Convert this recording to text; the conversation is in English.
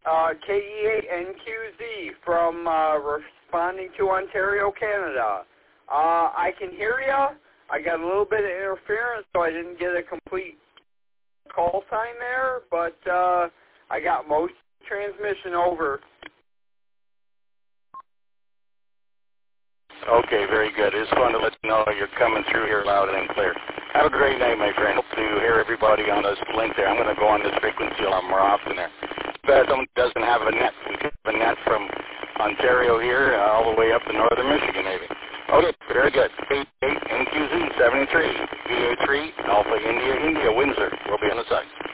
KE8NQZ from responding to Ontario, Canada. I can hear you. I got a little bit of interference, so I didn't get a complete call sign there, but I got most transmission over. Okay, very good. It's fun to let you know you're coming through here loud and clear. Have a great night, my friend. Hope to hear everybody on this link there. I'm going to go on this frequency a lot more often there. But someone doesn't have a net. We have a net from Ontario here all the way up to northern Michigan, maybe. Okay, very good. 88 NQZ 73 VA3 Alpha India Windsor. We'll be on the site.